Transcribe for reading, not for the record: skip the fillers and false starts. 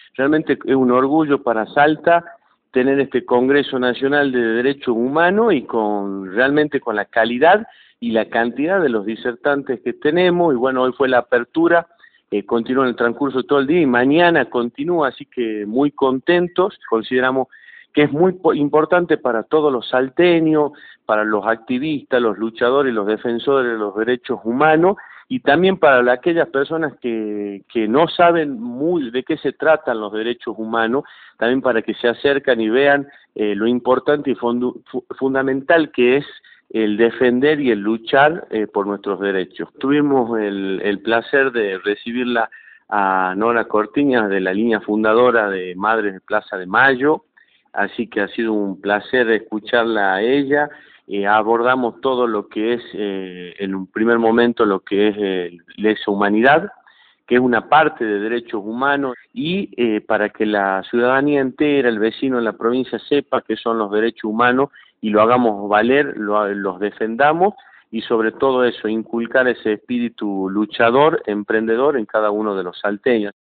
Realmente es un orgullo para Salta tener este Congreso Nacional de Derechos Humanos y realmente con la calidad y la cantidad de los disertantes que tenemos. Y bueno, hoy fue la apertura, continúa en el transcurso de todo el día y mañana continúa, así que muy contentos. Consideramos que es muy importante para todos los salteños, para los activistas, los luchadores y los defensores de los derechos humanos, y también para aquellas personas que no saben muy de qué se tratan los derechos humanos, también para que se acercan y vean lo importante y fundamental que es el defender y el luchar por nuestros derechos. Tuvimos el placer de recibirla a Nora Cortiñas, de la línea fundadora de Madres de Plaza de Mayo, así que ha sido un placer escucharla a ella. Abordamos todo lo que es, en un primer momento, lo que es lesa humanidad, que es una parte de derechos humanos, y para que la ciudadanía entera, el vecino de la provincia, sepa qué son los derechos humanos y lo hagamos valer, los defendamos, y sobre todo eso, inculcar ese espíritu luchador, emprendedor en cada uno de los salteños.